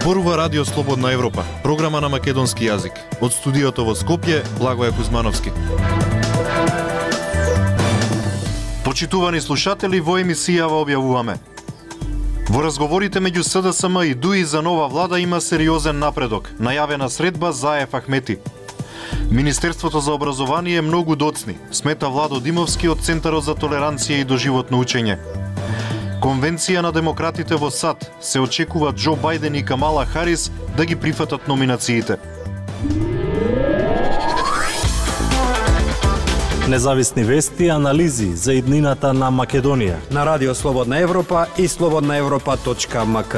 Зборува Радио Слободна Европа, програма на македонски јазик. Од студиото во Скопје, Благоје Кузмановски. Почитувани слушатели, во емисијава објавуваме: во разговорите меѓу СДСМ и ДУИ за нова влада има сериозен напредок, најавена средба Заев Ахмети. Министерството за образование е многу доцни, смета Владо Димовски од Центарот за толеранција и доживотно учење. Конвенција на демократите во САД се очекува Џо Бајден и Камала Харис да ги прифатат номинациите. Независни вести и анализи за иднината на Македонија на Радио Слободна Европа и slobodnaevropa.mk.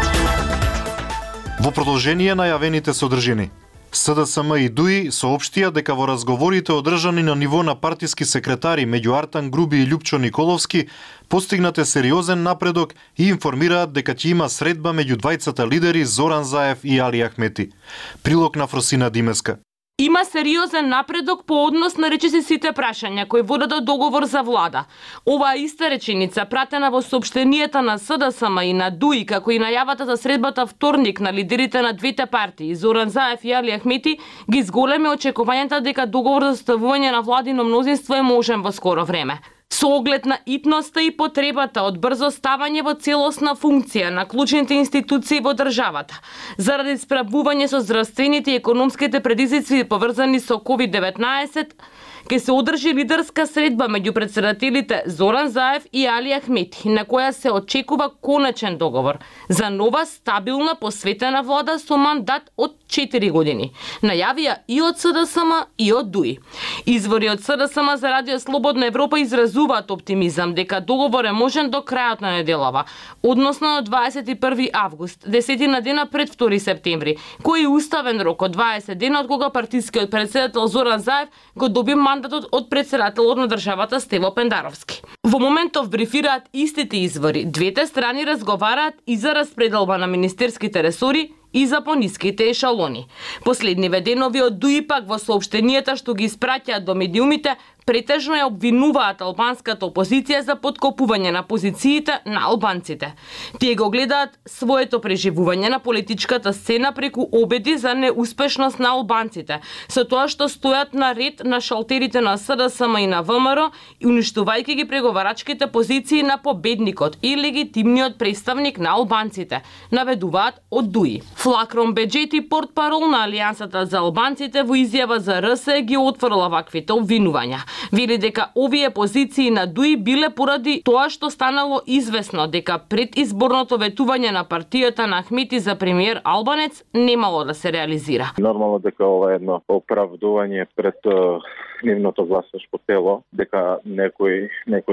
Во продолжение најавените содржини. СДСМ и ДУИ соопштија дека во разговорите одржани на ниво на партиски секретари меѓу Артан Груби и Љупчо Николовски постигнате сериозен напредок и информираат дека ќе има средба меѓу двајцата лидери Зоран Заев и Али Ахмети. Прилог на Фросина Димеска. Има сериозен напредок по однос на речиси сите прашања кои водат до договор за влада. Оваа иста реченица, пратена во соопштенијата на СДСМ и на ДУИ, како и најавата за средбата вторник на лидерите на двете партии, Зоран Заев и Али Ахмети, ги зголеми очекувањата дека договор за составување на владино мнозинство е можен во скоро време. Со оглед на итноста и потребата од брзо ставање во целосна функција на клучните институции во државата, заради справување со здравствените и економските предизвици поврзани со COVID-19, ќе се одржи лидерска средба меѓу претседателите Зоран Заев и Али Ахмети, на која се очекува конечен договор за нова стабилна посветена влада со мандат од 4 години. Најавија и од СДСМ и од ДУИ. Извори од СДСМ за Радио Слободна Европа изразуваат оптимизам дека договор е можен до крајот на неделава, односно до 21 август, 10 на дена пред 2 септември, кој е уставен рок од 20 дена од кога партискиот претседател Зоран Заев го доби мандатот од претседателот на државата Стево Пендаровски. Во моментов брифираат истите извори. Двете страни разговараат и за распределба на министерските ресори и за пониските ешалони. Последниве денови од ДУИ пак во соопштенијата што ги испраќаат до медиумите претежно ја обвинуваат албанската опозиција за подкопување на позициите на албанците. Тие го гледаат своето преживување на политичката сцена преку обеди за неуспешност на албанците, со тоа што стојат на ред на шалтерите на СДСМ и на ВМРО и уништувајќи ги преговарачките позиции на победникот и легитимниот представник на албанците, наведуваат од ДУИ. Флакрон Беџети, портпарол на Алијансата за албанците, во изјава за РС ги отфрла ваквите обвинувања. Вели дека овие позиции на ДУИ биле поради тоа што станало известно дека предизборното ветување на партијата на Ахмети за премиер албанец немало да се реализира. Нормално дека ова е едно оправдување пред нивното гласачко тело, дека некој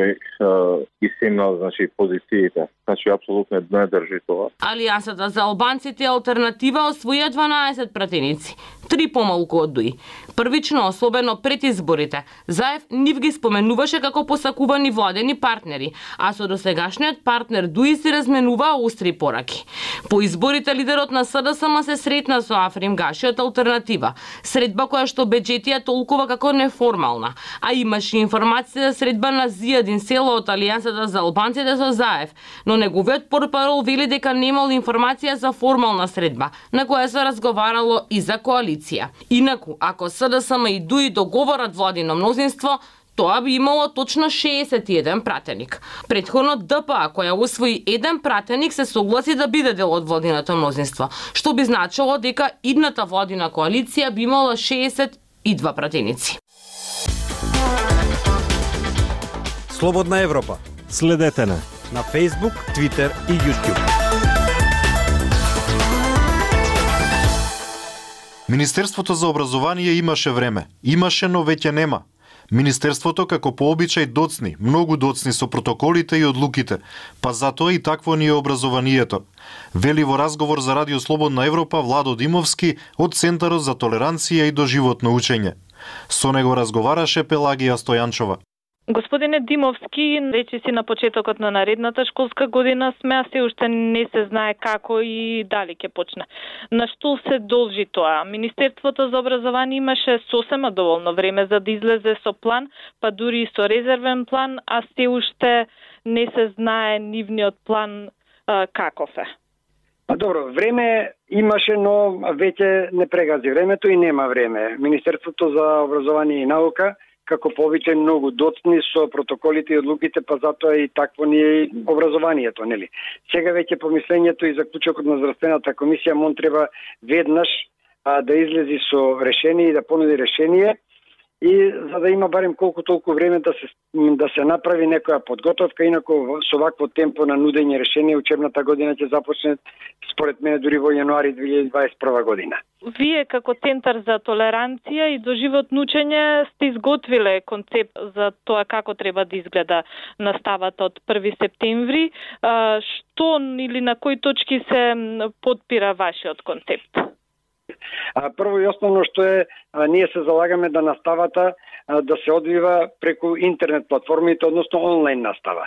исимнал, значи, позициите. Значи, апсолутно не држи тоа. Алијансата за албанците алтернатива освоја 12 пратеници, 3 помалку од ДУИ. Првично, особено пред изборите, Заев нив ги споменуваше како посакувани владени партнери, а со досегашниот партнер ДУИ се разменуваа остри пораки. По изборите лидерот на СДСМ се сретна со Африм Гаши од алтернатива, средба која што Беџетија толкува како неформална, а имаше информација за средба на Зијадин Село од Алијансата за албанците со Заев, но неговиот портпарол вели дека немал информација за формална средба, на која се разговарало и за коалиција. Инаку, ако СДСМ и ДУИ договорат владино мнозинство, тоа би имало точно 61 пратеник. Претходно ДПА, која усвои еден пратеник, се согласи да биде дел од владиното мнозинство, што би значило дека идната владина коалиција би имала 62 пратеници. Слободна Европа. Следете на Facebook, Twitter и YouTube. Министерството за образование имаше време. Имаше, но веќе нема. Министерството, како по обичај, доцни, многу доцни со протоколите и одлуките, па затоа и такво ни е образованието. Вели во разговор за Радио Слободна Европа Владо Димовски од Центарот за толеранција и доживотно учење. Со него разговараше Пелагија Стојанчова. Господине Димовски, речиси на почетокот на наредната школска година сме, а се уште не се знае како и дали ќе почне. На што се должи тоа? Министерството за образование имаше сосема доволно време за да излезе со план, па дури и со резервен план, а се уште не се знае нивниот план каков е. Добро, време имаше, но веќе не прегази времето и нема време. Министерството за образование и наука, како повеќе многу доцни со протоколите и одлуките, па затоа и такво ни е образованието, нели? Сега веќе помислењето и заклучокот на здравствената комисија мон треба веднаш да излези со решение и да понуди решение, и за да има барем колку толку време да се направи некоја подготовка, инаку со вакво темпо на нудење решение учебната година ќе започне според мене дури во јануари 2021 година. Вие како Центар за толеранција и доживотно учење сте изготвиле концепт за тоа како треба да изгледа наставата од 1 септември. Што или на кои точки се потпира вашиот концепт? Прво и основно што е, ние се залагаме да наставата да се одвива преку интернет платформите, односно онлайн настава.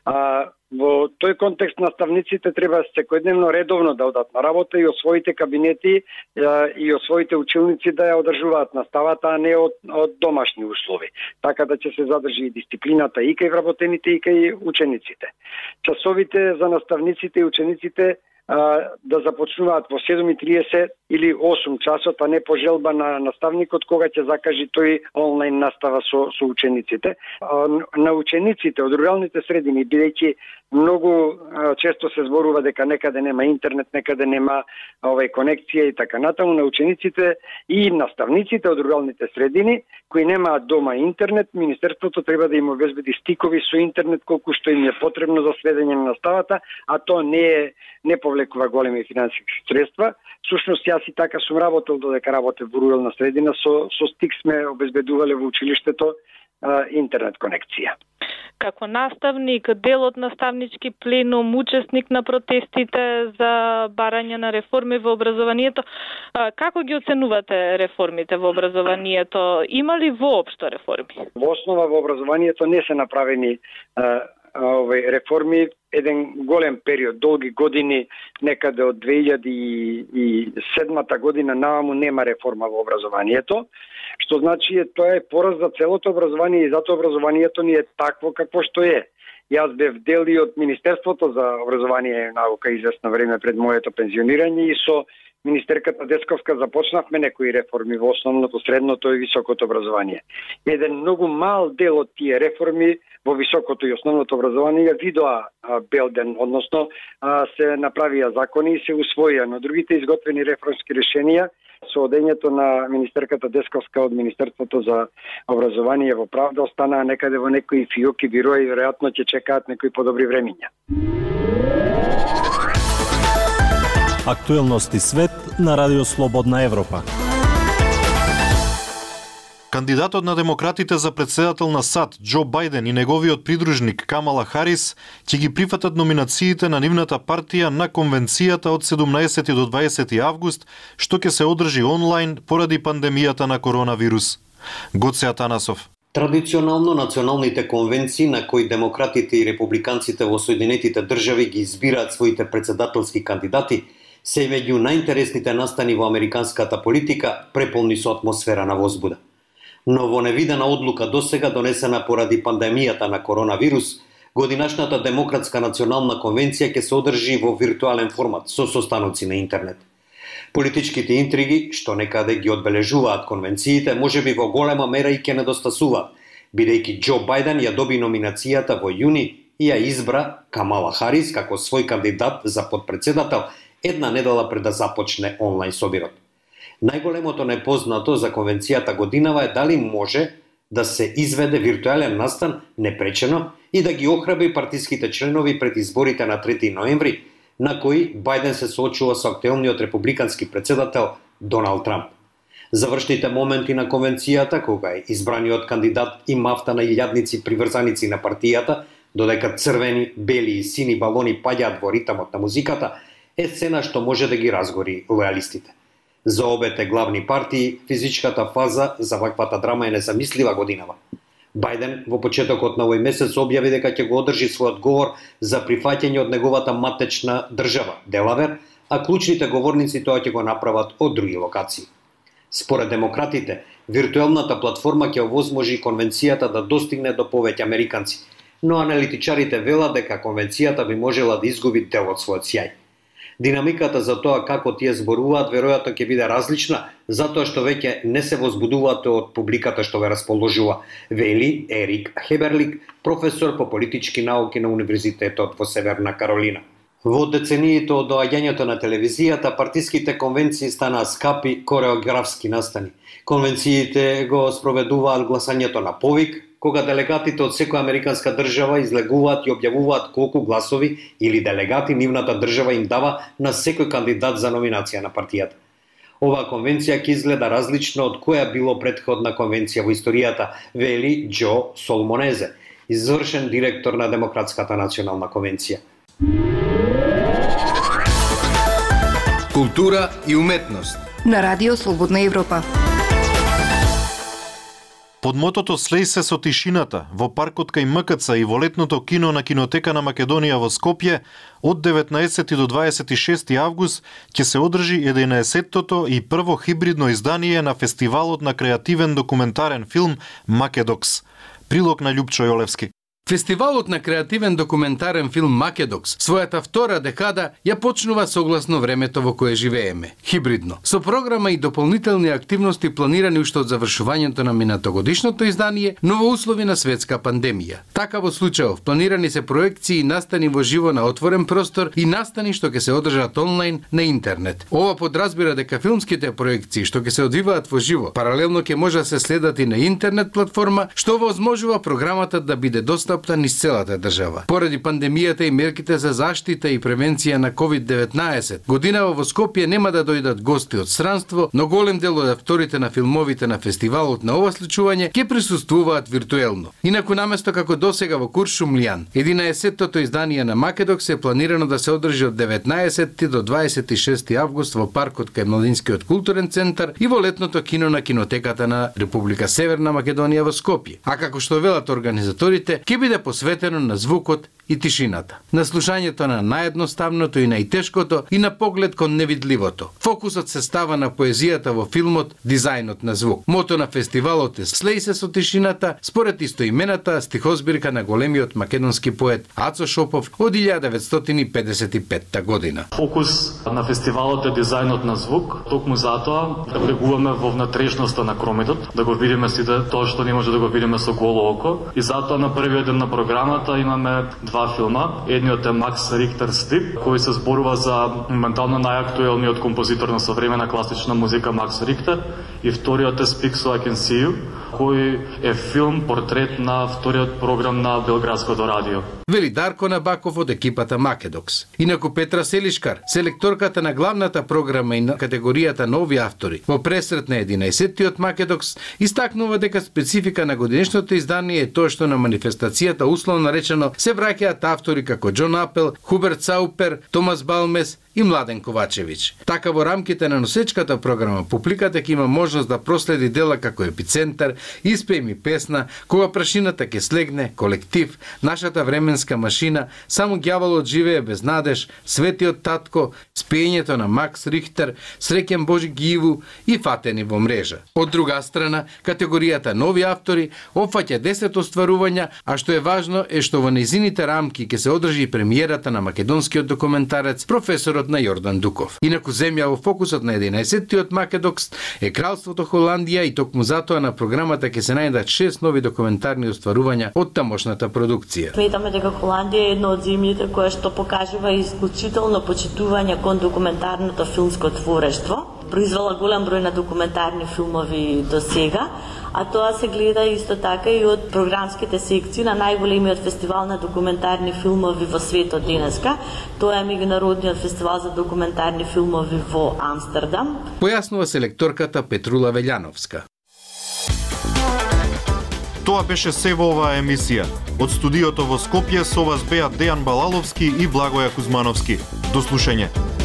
Во тој контекст наставниците треба секојдневно редовно да одат на работа и од своите кабинети и од своите училници да ја одржуваат наставата, а не од домашни услови. Така да ќе се задржи и дисциплината и кај вработените и кај учениците. Часовите за наставниците и учениците да започнуваат во 7:30 или 8 часот, а не по желба на наставникот кога ќе закажи тој онлайн настава со учениците. На учениците од руралните средини, бидејќи многу често се зборува дека некаде нема интернет, некаде нема конекција и така натаму, на учениците и наставниците од руралните средини кои немаат дома интернет, Министерството треба да им обезбеди стикови со интернет колку што им е потребно за следење на наставата, а тоа не повлекува големи финансиски средства. Всушност, јас и така сум работел додека работев во рурална средина, со стик сме обезбедувале во училиштето интернет конекција. Како наставник, дел од наставнички пленум, учесник на протестите за барање на реформи во образованието, како ги оценувате реформите во образованието? Има ли воопшто реформи? Во основа во образованието не се направени реформи еден голем период, долги години, некаде од 2007 година наваму нема реформа во образованието, што значи тоа е пораз за целото образование и затоа образованието ни е такво какво што е. Јас бев дел и од Министерството за образование и наука известно време пред моето пензионирање и со министерката Десковска започнавме некои реформи во основното, средното и високото образование. Еден многу мал дел од тие реформи во високото и основното образование ја видоа белден, односно се направија закони и се усвоија, но другите изготвени реформски решенија со одењето на министерката Десковска од Министерството за образование во правда останаа некаде во некои фиоки бирои и веројатно ќе чекаат некои подобри времиња. Актуелности свет на Радио Слободна Европа. Кандидатот на демократите за председател на САД, Џо Бајден и неговиот придружник Камала Харис ќе ги прифатат номинациите на нивната партија на конвенцијата од 17 до 20 август, што ќе се одржи онлайн поради пандемијата на коронавирус. Гоце Атанасов. Традиционално националните конвенции на кои демократите и републиканците во Соединетите држави ги избираат своите председателски кандидати се меѓу најинтересните настани во американската политика, преполни со атмосфера на возбуда. Но во невидена одлука досега донесена поради пандемијата на коронавирус, годинашната Демократска национална конвенција ќе се одржи во виртуелен формат со состаноци на интернет. Политичките интриги, што некаде ги одбележуваат конвенциите, можеби во голема мера и ќе недостасуваат, бидејќи Џо Бајден ја доби номинацијата во јуни и ја избра Камала Харис како свој кандидат за подпредседател една недела пред да започне онлайн собирот. Најголемото непознато за конвенцијата годинава е дали може да се изведе виртуелен настан непречено и да ги охрабри партиските членови пред изборите на 3 ноември, на кои Бајден се соочува со актуелниот републикански председател Доналд Трамп. Завршните моменти на конвенцијата, кога е избраниот кандидат и мафта на илјадници приврзаници на партијата, додека црвени, бели и сини балони паѓаат во ритамот на музиката, е сцена што може да ги разгори лојалистите. За обете главни партии, физичката фаза за ваквата драма е незамислива годинава. Бајден во почетокот на овој месец објави дека ќе го одржи својот говор за прифаќање од неговата матечна држава, Делавер, а клучните говорници тоа ќе го направат од други локации. Според демократите, виртуелната платформа ќе овозможи конвенцијата да достигне до повеќе американци, но аналитичарите велат дека конвенцијата би можела да изгуби дел од својот сјај. Динамиката за тоа како тие зборуваат веројатно ќе биде различна, затоа што веќе не се возбудуваат од публиката што ве расположува, вели Ерик Хеберлик, професор по политички науки на Универзитетот во Северна Каролина. Во децениите од доаѓањето на телевизијата, партиските конвенции станаа скапи кореографски настани. Конвенциите го спроведуваат гласањето на повик, кога делегатите од секоја американска држава излегуваат и објавуваат колку гласови или делегати нивната држава им дава на секој кандидат за номинација на партијата. Оваа конвенција ќе изгледа различно од која било претходна конвенција во историјата, вели Џо Солмонезе, извршен директор на Демократската национална конвенција. Култура и уметност на Радио Слободна Европа. Под мотото "Слеј се со тишината" во паркот кај МКЦ и во летното кино на Кинотека на Македонија во Скопје од 19 до 26 август ќе се одржи 11-тото и прво хибридно издание на фестивалот на креативен документарен филм Македокс. Прилог на Љупчо Јолевски. Фестивалот на креативен документарен филм Македокс својата втора декада ја почнува согласно времето во кое живееме, хибридно, со програма и дополнителни активности планирани уште од завршувањето на минатогодишното издание, но во услови на светска пандемија. Така во случајов планирани се проекции и настани во живо на отворен простор и настани што ќе се одржат онлайн на интернет. Ова подразбира дека филмските проекции што ќе се одвиваат во живо, паралелно ќе може да се следат и на интернет платформа, што возможува програмата да биде достапна низ целата држава. Поради пандемијата и мерките за заштита и превенција на COVID-19, годинава во Скопје нема да дојдат гости од странство, но голем дел од акторите на филмовите на фестивалот на ова случување ќе присуствуваат виртуелно. Инаку наместо како досега во Куршумлијан, 11-тото издание на Македокс е планирано да се одржи од 19 до 26 август во паркот кај Младинскиот културен центар и во летното кино на Кинотеката на Република Северна Македонија во Скопје. А како што велат организаторите, ќе биде посветено на звукот и тишината, на слушањето на наједноставното и најтешкото и на поглед кон невидливото. Фокусот се става на поезијата во филмот, дизајнот на звук. Мото на фестивалот е "Слеј се со тишината", според истоимената стихозбирка на големиот македонски поет Ацо Шопов од 1955 година. Фокус на фестивалот е дизајнот на звук, токму затоа да влегуваме во внатрешноста на кромитот, да го видиме сите тоа што не може да го видиме со голо око, и затоа на првиот ден на програмата имаме два филма. Едниот е Макс Рихтер Стип, кој се зборува за моментално најактуелниот композитор на современа класична музика Макс Рихтер, и вториот е Speak So I Can See You, кој е филм портрет на вториот програм на Белградското радио. Вели Дарко Набаков од екипата Македокс. Инаку Петра Селишкар, селекторката на главната програма и на категоријата нови автори, во пресрет на 11-тиот Македокс, истакнува дека специфика на годинешното издание е тоа што на манифестацијата условно речено се враќаат автори како Џон Апел, Хуберт Саупер, Томас Балмес и Младен Ковачевиќ. Така во рамките на носечката програма публиката ќе има можност да проследи дела како Епицентар, Испеј ми песна, Кога прашината ќе слегне, Колектив, Нашата временска машина, Само ѓаволот живее без надеж, Светиот татко, Спењето на Макс Рихтер, Среќен Божи Гиву и Фатени во мрежа. Од друга страна, категоријата нови автори опфаќа 10 остварувања, а што е важно е што во нејзините рамки ќе се одржи и премиерата на македонскиот документарец професорот на Јордан Дуков. Инаку земја во фокусот на 11-тиот Македокс е Кралството Холандија и токму затоа на програмата ќе се најдат 6 нови документарни остварувања од тамошната продукција. Сметаме дека Холандија е една од земјите која што покажува исклучително почитување кон документарното филмско творештво. Произвела голем број на документарни филмови до сега, а тоа се гледа исто така и од програмските секции на најголемиот фестивал на документарни филмови во светот денеска. Тоа е меѓународниот фестивал за документарни филмови во Амстердам. Појаснува селекторката Петрула Велјановска. Тоа беше се во оваа емисија. Од студиото во Скопје со вас беа Дејан Балаловски и Благоја Кузмановски. До слушање.